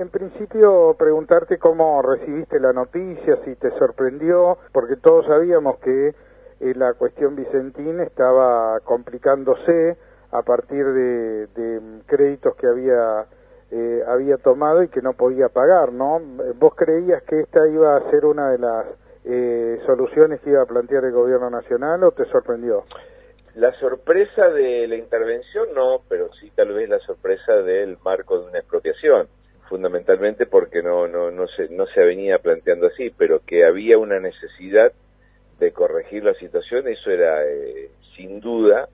en principio preguntarte cómo recibiste la noticia, si te sorprendió, porque todos sabíamos que la cuestión Vicentín estaba complicándose a partir de créditos que había tomado y que no podía pagar, ¿no? ¿Vos creías que esta iba a ser una de las soluciones que iba a plantear el gobierno nacional o te sorprendió? La sorpresa de la intervención no, pero sí tal vez la sorpresa del marco de una expropiación, fundamentalmente porque no se venía planteando así, pero que había una necesidad de corregir la situación, eso era sin duda.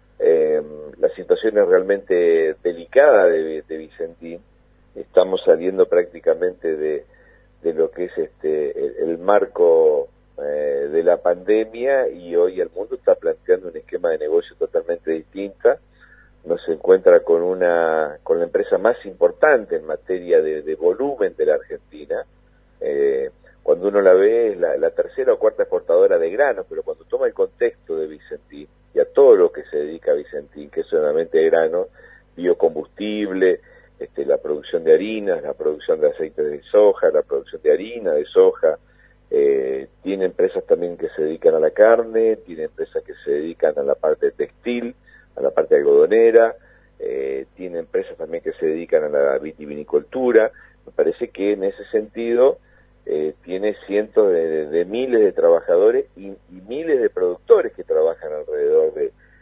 La situación es realmente delicada de Vicentín. Estamos saliendo prácticamente de lo que es el marco de la pandemia, y hoy el mundo está planteando un esquema de negocio totalmente distinta. Nos encuentra con la empresa más importante en materia de volumen de la Argentina. Cuando uno la ve, es la tercera o cuarta exportadora de granos, pero cuando toma el contexto de Vicentín y a todo lo que se dedica a Vicentín, que es solamente grano, biocombustible, la producción de harinas, la producción de aceite de soja, la producción de harina de soja, tiene empresas también que se dedican a la carne, tiene empresas que se dedican a la parte textil, a la parte algodonera, tiene empresas también que se dedican a la vitivinicultura. Me parece que en ese sentido tiene cientos de miles de trabajadores y miles de productores que trabajan alrededor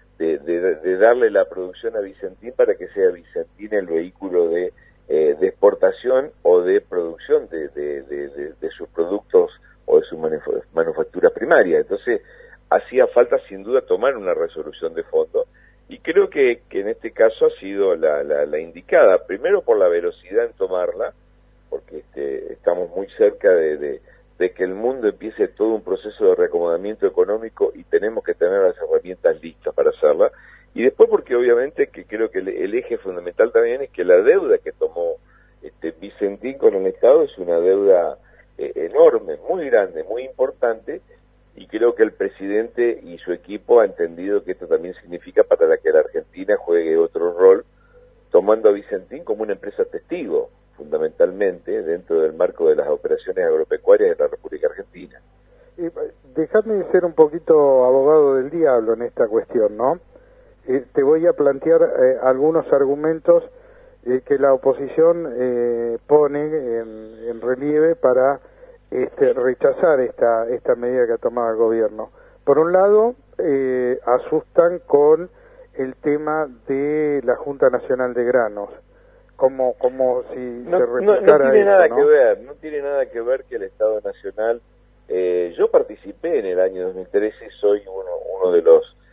de darle la producción a Vicentín para que sea Vicentín el vehículo de exportación o de producción de sus productos o de su manufactura primaria. Entonces hacía falta sin duda tomar una resolución de fondo, y creo que en este caso ha sido la indicada, primero por la velocidad en tomarla, porque estamos muy cerca de que el mundo empiece todo un proceso de reacomodamiento económico y tenemos que tener las herramientas listas para hacerla, y después porque obviamente que creo que el eje fundamental también es que la deuda que tomó Vicentín con el Estado es una deuda enorme, muy grande, muy importante, y creo que el presidente y su equipo ha entendido que esto también significa para que la Argentina juegue otro rol, tomando a Vicentín como una empresa testigo, fundamentalmente, dentro del marco de las operaciones agropecuarias de la República Argentina. Dejadme ser un poquito abogado del diablo en esta cuestión, ¿no? Te voy a plantear algunos argumentos que la oposición pone en relieve para rechazar esta medida que ha tomado el gobierno. Por un lado, asustan con el tema de la Junta Nacional de Granos, como si se replicara no tiene esto, nada ¿no? que ver, no tiene nada que ver que el Estado Nacional. Yo participé en el año 2013, soy uno de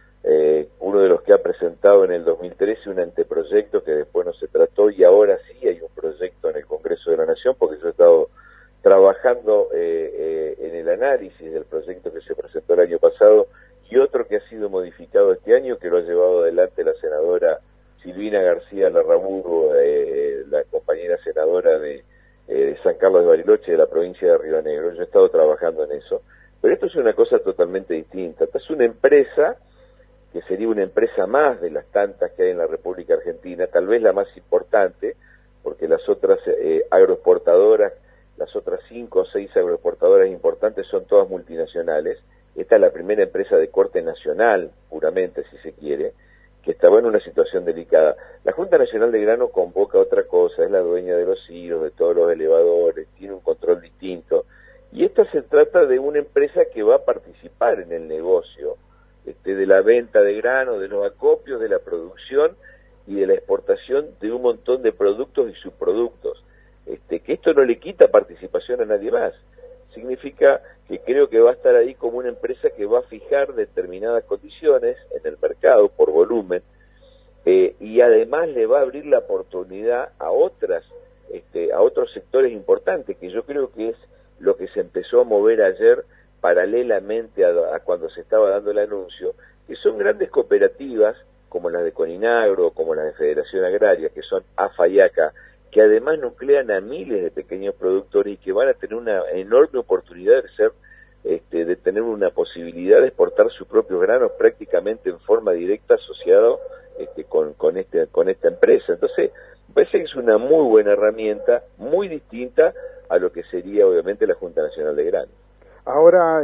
los que ha presentado en el 2013 un anteproyecto que después no se trató, y ahora sí hay un proyecto en el Congreso de la Nación, porque yo he estado trabajando en el análisis del proyecto que se presentó el año pasado y otro que ha sido modificado este año, que lo ha llevado adelante la senadora Silvina García Larraburu, la compañera senadora de San Carlos de Bariloche, de la provincia de Río Negro. Yo he estado trabajando en eso, pero esto es una cosa totalmente distinta. Esta es una empresa que sería una empresa más de las tantas que hay en la República Argentina, tal vez la más importante, porque las otras agroexportadoras, las otras 5 o 6 agroexportadoras importantes son todas multinacionales. Esta es la primera empresa de corte nacional, puramente, si se quiere, que estaba en una situación delicada. La Junta Nacional de Grano convoca otra cosa, es la dueña de los hilos, de todos los elevadores, tiene un control distinto, y esta se trata de una empresa que va a participar en el negocio de la venta de grano, de los acopios, de la producción y de la exportación de un montón de productos y subproductos. Que esto no le quita participación a nadie más. Significa que creo que va a estar ahí como una empresa que va a fijar determinadas condiciones en el mercado por volumen, y además le va a abrir la oportunidad a otros sectores importantes, que yo creo que es lo que se empezó a mover ayer paralelamente a cuando se estaba dando el anuncio, que son grandes cooperativas como las de Coninagro, como las de Federación Agraria, que son AFA y ACA, que además nuclean a miles de pequeños productores y que van a tener una enorme oportunidad de tener una posibilidad de exportar sus propios granos prácticamente en forma directa asociado con esta empresa. Entonces, parece que es una muy buena herramienta, muy distinta a lo que sería obviamente la Junta Nacional de Granos. Ahora,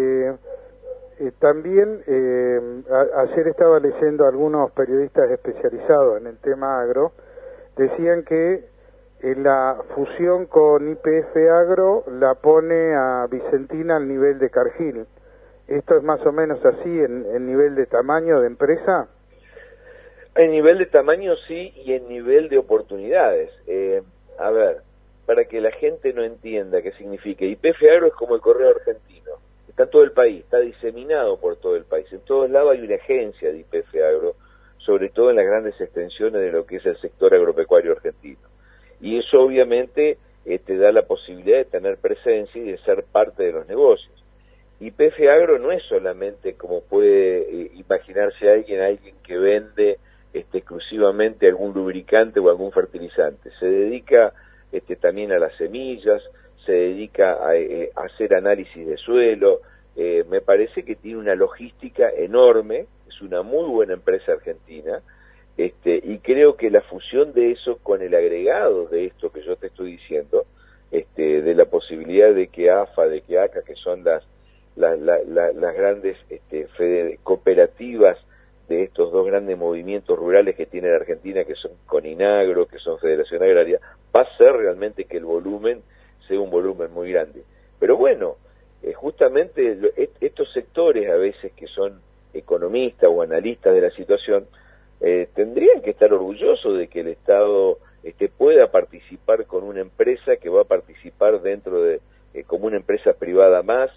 también ayer estaba leyendo algunos periodistas especializados en el tema agro, decían que la fusión con YPF Agro la pone a Vicentina al nivel de Cargill. ¿Esto es más o menos así en nivel de tamaño de empresa? En nivel de tamaño sí, y en nivel de oportunidades. A ver, para que la gente no entienda qué significa, YPF Agro es como el Correo Argentino. Está en todo el país, está diseminado por todo el país. En todos lados hay una agencia de YPF Agro, sobre todo en las grandes extensiones de lo que es el sector agropecuario argentino. Y eso obviamente te da la posibilidad de tener presencia y de ser parte de los negocios. YPF Agro no es solamente, como puede imaginarse alguien que vende exclusivamente algún lubricante o algún fertilizante. Se dedica también a las semillas, se dedica a hacer análisis de suelo. Me parece que tiene una logística enorme, es una muy buena empresa argentina, y creo que la fusión de eso con el agregado de esto que yo te estoy diciendo, de la posibilidad de que AFA, de que ACA, que son las grandes cooperativas de estos dos grandes movimientos rurales que tiene la Argentina, que son Coninagro, que son Federación Agraria, va a ser realmente que el volumen sea un volumen muy grande. Pero bueno, justamente estos sectores a veces que son economistas o analistas de la situación, tendrían que estar orgullosos de que el Estado pueda participar con una empresa que va a participar dentro de como una empresa privada más,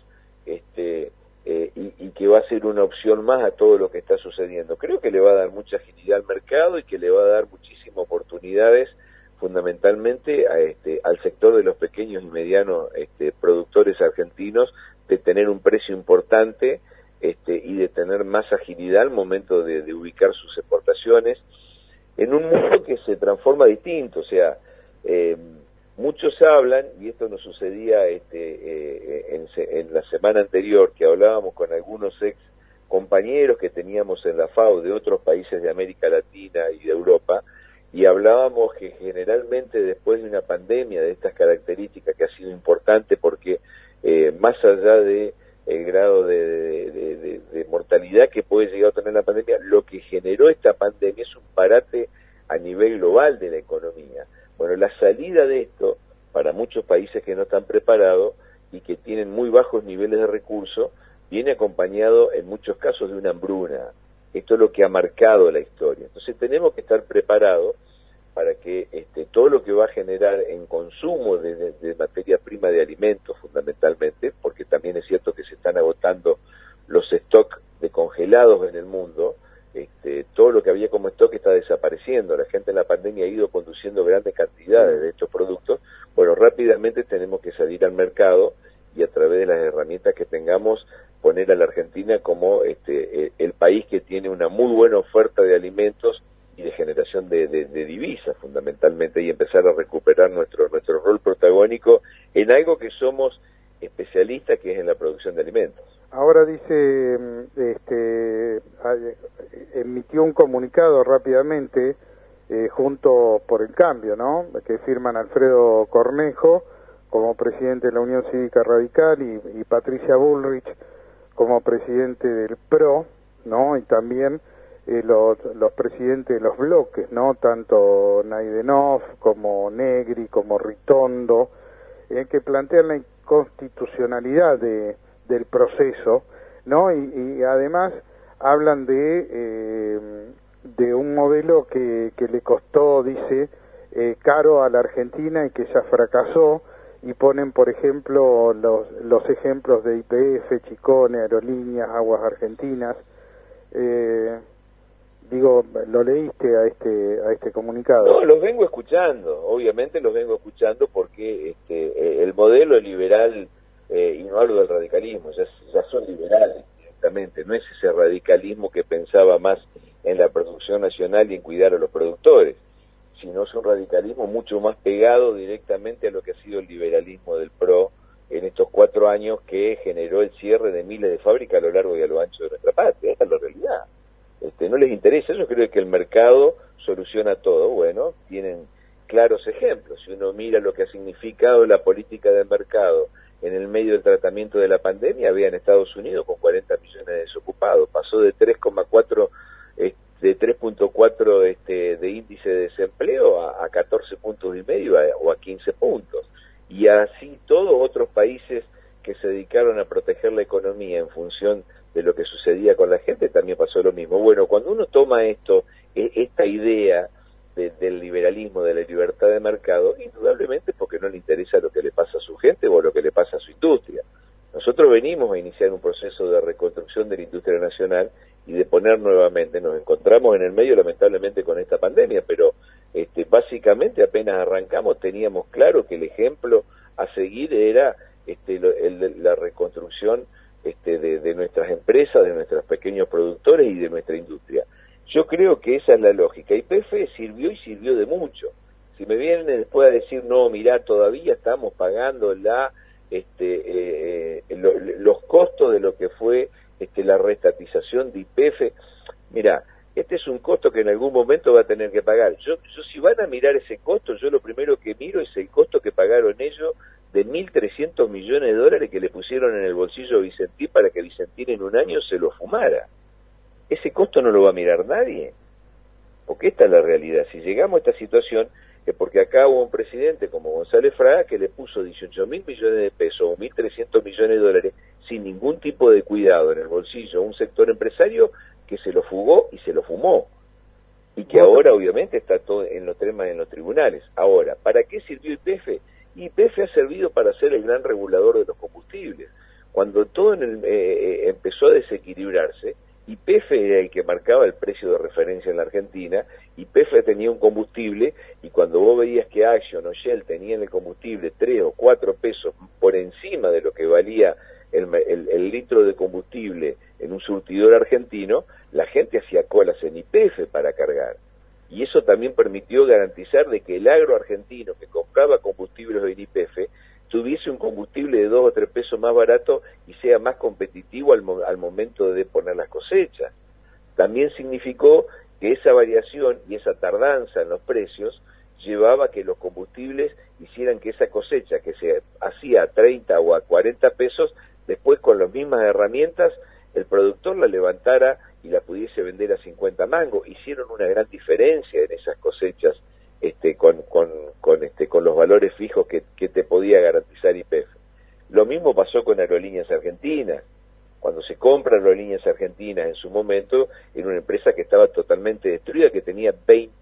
y que va a ser una opción más a todo lo que está sucediendo. Creo que le va a dar mucha agilidad al mercado y que le va a dar muchísimas oportunidades, fundamentalmente al sector de los pequeños y medianos productores argentinos, de tener un precio importante y de tener más agilidad al momento de ubicar sus exportaciones en un mundo que se transforma distinto. O sea, muchos hablan, y esto nos sucedía en la semana anterior, que hablábamos con algunos ex compañeros que teníamos en la FAO de otros países de América Latina y de Europa, y hablábamos que generalmente después de una pandemia de estas características, que ha sido importante porque más allá de el grado de mortalidad que puede llegar a tener la pandemia, lo que generó esta pandemia es un parate a nivel global de la economía. Bueno, la salida de esto, para muchos países que no están preparados y que tienen muy bajos niveles de recursos, viene acompañado en muchos casos de una hambruna. Esto es lo que ha marcado la historia. Entonces tenemos que estar preparados para que todo lo que va a generar en consumo de materia prima de alimentos, fundamentalmente, porque también es cierto que se están agotando los stocks de congelados en el mundo, todo lo que había como stock está desapareciendo. La gente en la pandemia ha ido conduciendo grandes cantidades de estos productos. Bueno, rápidamente tenemos que salir al mercado y a través de las herramientas que tengamos poner a la Argentina como el país que tiene una muy buena oferta de alimentos y de generación de divisas, fundamentalmente, y empezar a recuperar nuestro rol protagónico en algo que somos especialistas, que es en la producción de alimentos. Ahora dice, emitió un comunicado rápidamente, Juntos por el Cambio, ¿no?, que firman Alfredo Cornejo como presidente de la Unión Cívica Radical y Patricia Bullrich como presidente del PRO, ¿no?, y también los presidentes de los bloques, ¿no?, tanto Naidenov como Negri, como Ritondo, que plantean la inconstitucionalidad del proceso, ¿no?, y además hablan de un modelo que le costó, dice, caro a la Argentina y que ya fracasó, y ponen, por ejemplo, los ejemplos de YPF, Chicone, Aerolíneas, Aguas Argentinas. Digo, ¿lo leíste a este comunicado? No, los vengo escuchando, obviamente los vengo escuchando porque el modelo liberal, y no hablo del radicalismo, ya son liberales directamente, no es ese radicalismo que pensaba más en la producción nacional y en cuidar a los productores, sino es un radicalismo mucho más pegado directamente a lo que ha sido el liberalismo del PRO en estos 4 años, que generó el cierre de miles de fábricas a lo largo y a lo ancho de nuestra patria. Esa es la realidad. No les interesa. Yo creo que el mercado soluciona todo. Bueno, tienen claros ejemplos. Si uno mira lo que ha significado la política de mercado en el medio del tratamiento de la pandemia, había en Estados Unidos con 40 millones de desocupados, pasó de 3,4 de 3.4 de índice de desempleo a 14 puntos y medio o a 15 puntos. Y así todos otros países que se dedicaron a proteger la economía en función de lo que sucedía con la gente, también pasó lo mismo. Bueno, cuando uno toma esta idea del liberalismo, de la libertad de mercado, indudablemente porque no le interesa lo que le pasa a su gente o lo que le pasa a su industria. Nosotros venimos a iniciar un proceso de reconstrucción de la industria nacional y de poner nuevamente, nos encontramos en el medio lamentablemente con esta pandemia, pero básicamente apenas arrancamos teníamos claro que el ejemplo a seguir era la reconstrucción de nuestras empresas, de nuestros pequeños productores y de nuestra industria. Yo creo que esa es la lógica. YPF sirvió y sirvió de mucho. Si me vienen después a decir, no, mirá, todavía estamos pagando los costos de lo que fue la reestatización de YPF, mirá, este es un costo que en algún momento va a tener que pagar. Yo si van a mirar ese costo, yo lo primero que miro es el costo que pagaron ellos de 1.300 millones de dólares que le pusieron en el bolsillo a Vicentín para que Vicentín en un año se lo fumara. Ese costo no lo va a mirar nadie, porque esta es la realidad. Si llegamos a esta situación es porque acá hubo un presidente como González Fraga que le puso 18.000 millones de pesos o 1.300 millones de dólares sin ningún tipo de cuidado en el bolsillo a un sector empresario que se lo fugó y se lo fumó, y que ahora obviamente está todo en los temas en los tribunales. Ahora, ¿para qué sirvió YPF? YPF ha servido para ser el gran regulador de los combustibles. Cuando todo empezó a desequilibrarse, YPF era el que marcaba el precio de referencia en la Argentina. YPF tenía un combustible, y cuando vos veías que Action o Shell tenían el combustible 3 o 4 pesos por encima de lo que valía el litro de combustible en un surtidor argentino, la gente hacía colas en YPF para cargar. Y eso también permitió garantizar de que el agro argentino que compraba combustibles en YPF tuviese un combustible de 2 o 3 pesos más barato y sea más competitivo al momento de poner las cosechas. También significó que esa variación y esa tardanza en los precios llevaba a que los combustibles hicieran que esa cosecha que se hacía a 30 o a 40 pesos, después con las mismas herramientas el productor la levantara y la pudiese vender a 50 mangos. Hicieron una gran diferencia en esas cosechas con los valores fijos que te podía garantizar YPF. Lo mismo pasó con Aerolíneas Argentinas. Cuando se compra Aerolíneas Argentinas en su momento, era una empresa que estaba totalmente destruida, que tenía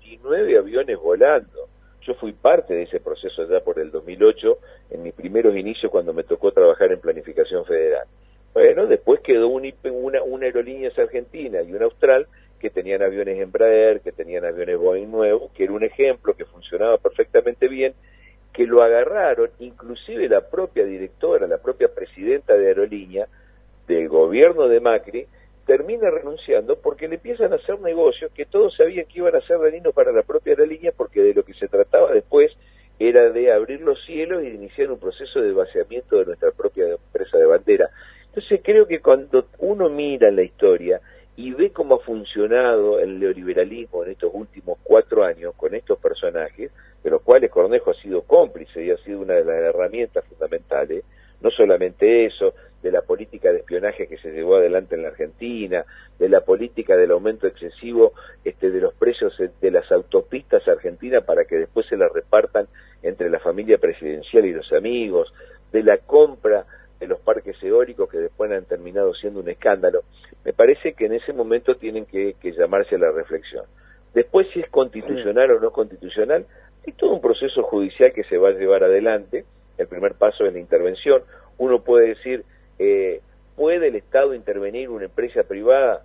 29 aviones volando. Yo fui parte de ese proceso ya por el 2008, en mis primeros inicios cuando me tocó trabajar en planificación federal. Bueno, después quedó una Aerolíneas Argentina y una Austral que tenían aviones Embraer, que tenían aviones Boeing nuevos, que era un ejemplo que funcionaba perfectamente bien, que lo agarraron, inclusive la propia directora, la propia presidenta de Aerolínea, del gobierno de Macri, termina renunciando porque le empiezan a hacer negocios que todos sabían que iban a ser dañinos para la propia aerolínea, porque de lo que se trataba después era de abrir los cielos y de iniciar un proceso de vaciamiento de nuestra propia empresa de bandera. Entonces creo que cuando uno mira la historia y ve cómo ha funcionado el neoliberalismo en estos últimos 4 años con estos personajes, de los cuales Cornejo ha sido cómplice y ha sido una de las herramientas fundamentales, no solamente eso, de la política de espionaje que se llevó adelante en la Argentina, de la política del aumento excesivo de los precios de las autopistas argentinas para que después se las repartan entre la familia presidencial y los amigos, de la compra de los parques eólicos que después han terminado siendo un escándalo. Me parece que en ese momento tienen que llamarse a la reflexión. Después, si es constitucional o no constitucional, hay todo un proceso judicial que se va a llevar adelante. El primer paso es la intervención. Uno puede decir, ¿puede el Estado intervenir en una empresa privada?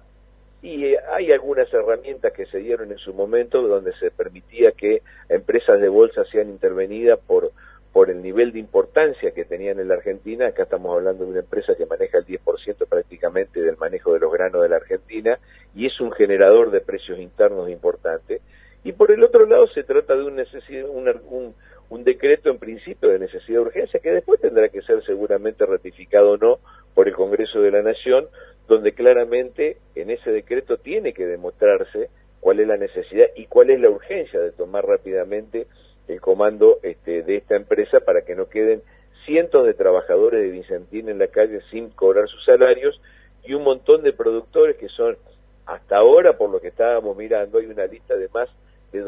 Y hay algunas herramientas que se dieron en su momento donde se permitía que empresas de bolsa sean intervenidas por el nivel de importancia que tenían en la Argentina. Acá estamos hablando de una empresa que maneja el 10% prácticamente del manejo de los granos de la Argentina y es un generador de precios internos importante. Y por el otro lado se trata de un decreto en principio de necesidad de urgencia que después tendrá que ser seguramente ratificado o no por el Congreso de la Nación, donde claramente en ese decreto tiene que demostrarse cuál es la necesidad y cuál es la urgencia de tomar rápidamente el comando de esta empresa para que no queden cientos de trabajadores de Vicentín en la calle sin cobrar sus salarios y un montón de productores que son, hasta ahora, por lo que estábamos mirando, hay una lista de más de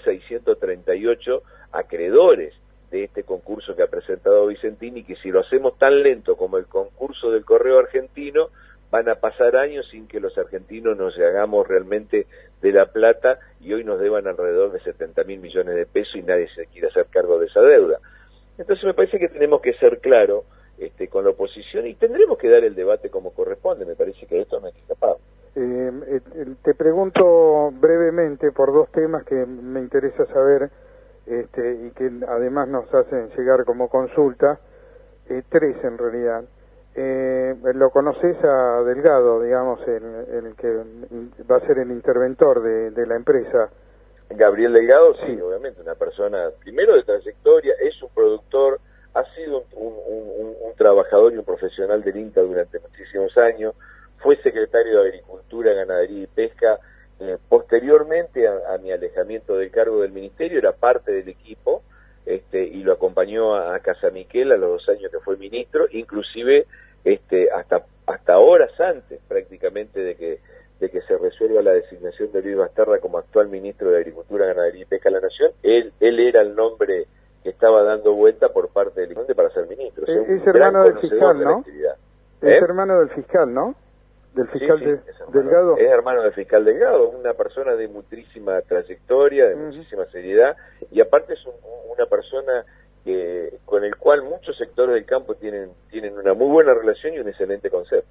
2.638 acreedores de este concurso que ha presentado Vicentín, y que si lo hacemos tan lento como el concurso del correo argentino, van a pasar años sin que los argentinos nos hagamos realmente de la plata, y hoy nos deban alrededor de 70.000 millones de pesos y nadie se quiere hacer cargo de esa deuda. Entonces me parece que tenemos que ser claros con la oposición, y tendremos que dar el debate como corresponde. Me parece que de esto no hay que escapar. Te pregunto brevemente por dos temas que me interesa saber y que además nos hacen llegar como consulta, tres en realidad. Lo conoces a Delgado, digamos, el que va a ser el interventor de la empresa. Gabriel Delgado, sí, obviamente, una persona, primero de trayectoria, es un productor, ha sido un trabajador y un profesional del INTA durante muchísimos años, fue secretario de Agricultura, Ganadería y Pesca, posteriormente a mi alejamiento del cargo del ministerio, era parte del equipo, y lo acompañó a Casamiquel a los 2 años que fue ministro, inclusive hasta horas antes prácticamente de que se resuelva la designación de Luis Basterra como actual ministro de Agricultura, Ganadería y Pesca de la Nación. Él era el nombre que estaba dando vuelta por parte del INTA para ser ministro. O sea, es hermano del fiscal, ¿no? Es hermano del fiscal, ¿no? Del fiscal Delgado. Es hermano del fiscal Delgado, una persona de muchísima trayectoria, de muchísima seriedad, y aparte es una persona con el cual muchos sectores del campo tienen una muy buena relación y un excelente concepto.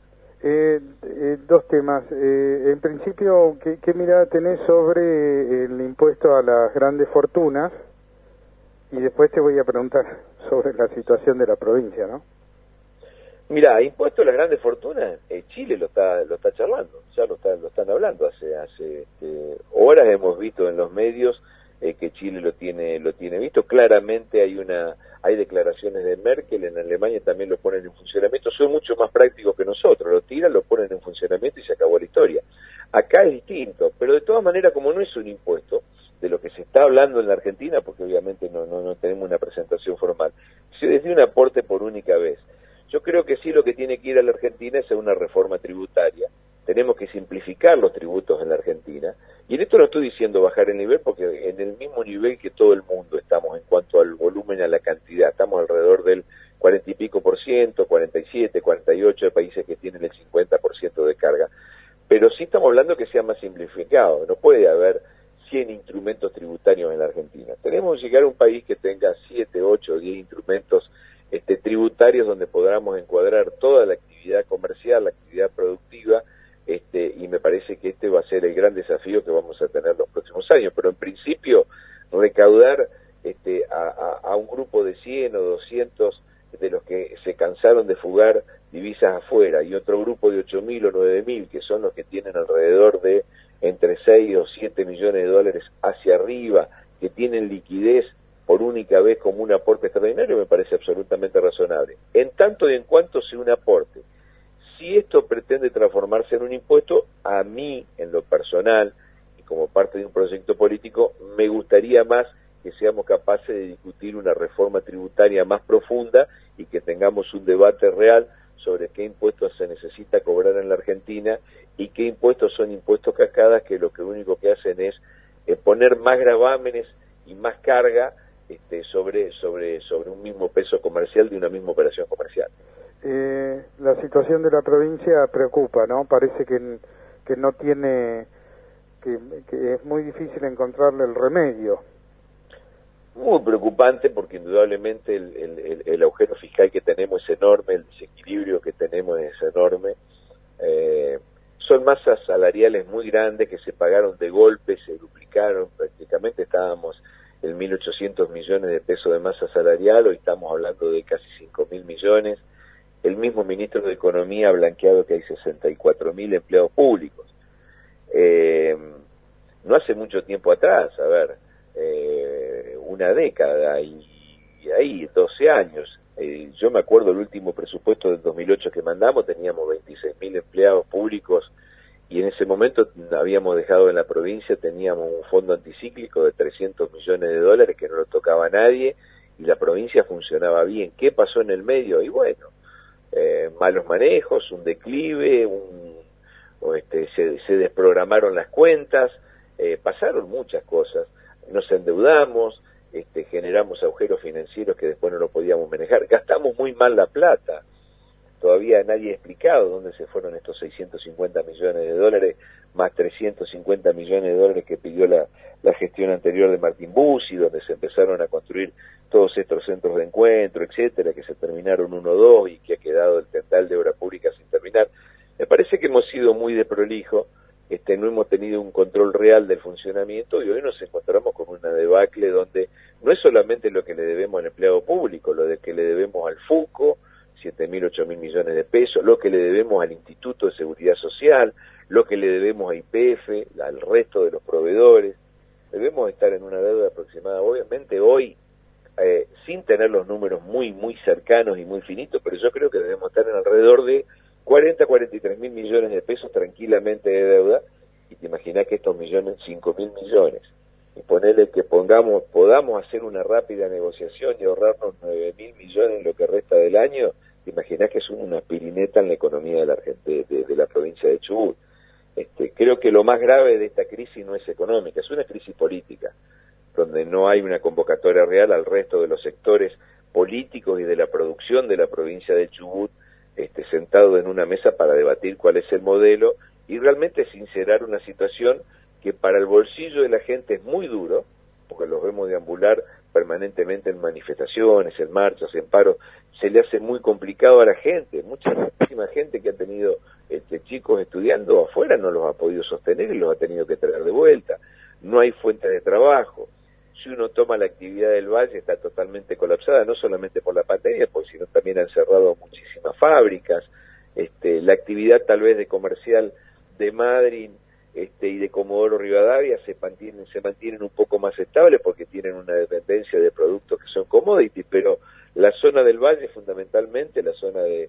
Dos temas. En principio, ¿qué mirada tenés sobre el impuesto a las grandes fortunas? Y después te voy a preguntar sobre la situación de la provincia, ¿no? Mira, impuesto a las grandes fortunas, Chile lo está charlando, ya lo están hablando. Hace horas hemos visto en los medios que Chile lo tiene visto. Claramente hay declaraciones de Merkel, en Alemania también lo ponen en funcionamiento. Son mucho más prácticos que nosotros, lo tiran, lo ponen en funcionamiento y se acabó la historia. Acá es distinto, pero de todas maneras, como no es un impuesto de lo que se está hablando en la Argentina, porque obviamente no tenemos una presentación formal, se desde un aporte por única vez. Yo creo que sí, lo que tiene que ir a la Argentina es una reforma tributaria. Tenemos que simplificar los tributos en la Argentina, y en esto no estoy diciendo bajar el nivel, porque en el mismo nivel que todo el mundo estamos en cuanto al volumen y a la cantidad. Estamos alrededor del 40 y pico por ciento, 47, 48 de países que tienen el 50% de carga, pero sí estamos hablando que sea más simplificado. No puede haber 100 instrumentos tributarios en la Argentina. Tenemos que llegar a un país que tenga 7, 8, 10 instrumentos tributarios donde podamos encuadrar toda la actividad comercial, la actividad productiva, y me parece que va a ser el gran desafío que vamos a tener los próximos años. Pero en principio, recaudar a un grupo de 100 o 200 de los que se cansaron de fugar divisas afuera, y otro grupo de 8.000 o 9.000, que son los que tienen alrededor de entre 6 o 7 millones de dólares hacia arriba, que tienen liquidez por única vez como un aporte extraordinario, me parece absolutamente razonable. En tanto y en cuanto sea un aporte. Si esto pretende transformarse en un impuesto, a mí, en lo personal, y como parte de un proyecto político, me gustaría más que seamos capaces de discutir una reforma tributaria más profunda y que tengamos un debate real sobre qué impuestos se necesita cobrar en la Argentina y qué impuestos son impuestos cascadas, que lo único que hacen es poner más gravámenes y más carga sobre un mismo peso comercial de una misma operación comercial. La situación de la provincia preocupa, ¿no? Parece que no tiene, que es muy difícil encontrarle el remedio. Muy preocupante, porque indudablemente el agujero fiscal que tenemos es enorme, el desequilibrio que tenemos es enorme. Son masas salariales muy grandes que se pagaron de golpe, se duplicaron, prácticamente estábamos en 1.800 millones de pesos de masa salarial, hoy estamos hablando de casi 5.000 millones. El mismo ministro de Economía ha blanqueado que hay 64.000 empleados públicos. No hace mucho tiempo atrás, una década y ahí 12 años, yo me acuerdo el último presupuesto del 2008 que mandamos, teníamos 26.000 empleados públicos y en ese momento habíamos dejado en la provincia, teníamos un fondo anticíclico de 300 millones de dólares que no lo tocaba a nadie, y la provincia funcionaba bien. ¿Qué pasó en el medio? Y bueno, malos manejos, un declive, se desprogramaron las cuentas, pasaron muchas cosas, nos endeudamos, generamos agujeros financieros que después no lo podíamos manejar, gastamos muy mal la plata. Todavía nadie ha explicado dónde se fueron estos 650 millones de dólares, más 350 millones de dólares que pidió la gestión anterior de Martín Bussi, donde se empezaron a construir todos estos centros de encuentro, etcétera, que se terminaron 1 o 2 y que ha quedado el tendal de obra pública sin terminar. Me parece que hemos sido muy de prolijo, no hemos tenido un control real del funcionamiento, y hoy nos encontramos con una debacle donde no es solamente lo que le debemos al empleado público, lo de que le debemos al FUCO, 7.000, 8.000 millones de pesos, lo que le debemos al Instituto de Seguridad Social, lo que le debemos a YPF, al resto de los proveedores. Debemos estar en una deuda aproximada, obviamente hoy, sin tener los números muy cercanos y muy finitos, pero yo creo que debemos estar en alrededor de 43.000 millones de pesos tranquilamente de deuda, y te imaginás que estos millones, 5.000 millones, y ponerle que podamos hacer una rápida negociación y ahorrarnos 9.000 millones en lo que resta del año. Te imaginás que es una pirineta en la economía de la provincia de Chubut. Creo que lo más grave de esta crisis no es económica, es una crisis política, donde no hay una convocatoria real al resto de los sectores políticos y de la producción de la provincia de Chubut, sentado en una mesa para debatir cuál es el modelo y realmente sincerar una situación que para el bolsillo de la gente es muy duro, porque los vemos deambular permanentemente en manifestaciones, en marchas, en paros. Se le hace muy complicado a la gente, muchísima gente que ha tenido chicos estudiando afuera no los ha podido sostener y los ha tenido que traer de vuelta. No hay fuente de trabajo. Si uno toma la actividad del Valle, está totalmente colapsada, no solamente por la pandemia, sino también han cerrado muchísimas fábricas. La actividad tal vez de comercial de Madryn y de Comodoro Rivadavia se mantienen un poco más estables porque tienen una dependencia de productos que son commodities, pero la zona del Valle, fundamentalmente la zona de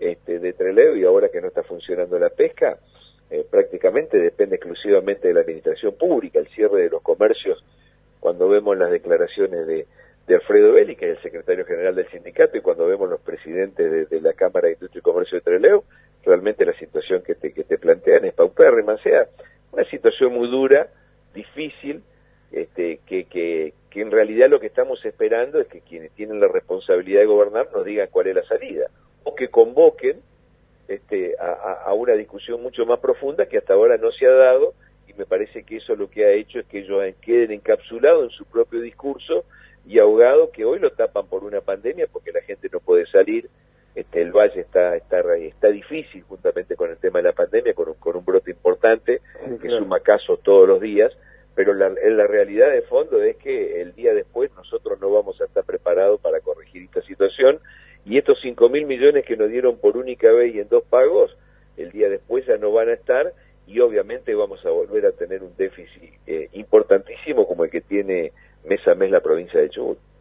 Trelew, y ahora que no está funcionando la pesca, prácticamente depende exclusivamente de la administración pública. El cierre de los comercios, cuando vemos las declaraciones de Alfredo Belli, que es el secretario general del sindicato, y cuando vemos los presidentes de la Cámara de Industria y Comercio de Trelew, realmente la situación que te plantean es paupérrima, o sea, una situación muy dura, difícil, que en realidad lo que estamos esperando es que quienes tienen la responsabilidad de gobernar nos digan cuál es la salida, o que convoquen a una discusión mucho más profunda que hasta ahora no se ha dado, y me parece que eso lo que ha hecho es que ellos queden encapsulados en su propio discurso y ahogados, que hoy lo tapan por una pandemia porque la gente no puede salir. El Valle está difícil juntamente con el tema de la pandemia, con un brote importante, sí, que suma casos todos los días, pero la realidad de fondo es que el día después nosotros no vamos a estar preparados para corregir esta situación, y estos 5.000 millones que nos dieron por única vez y en 2 pagos, el día después ya no van a estar, y obviamente vamos a volver a tener un déficit importantísimo como el que tiene mes a mes la provincia de Chubut.